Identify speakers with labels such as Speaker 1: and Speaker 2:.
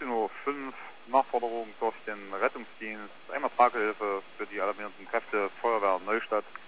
Speaker 1: 14:05 Uhr Nachforderung durch den Rettungsdienst. Einmal Tragehilfe für die alarmierenden Kräfte Feuerwehr Neustadt.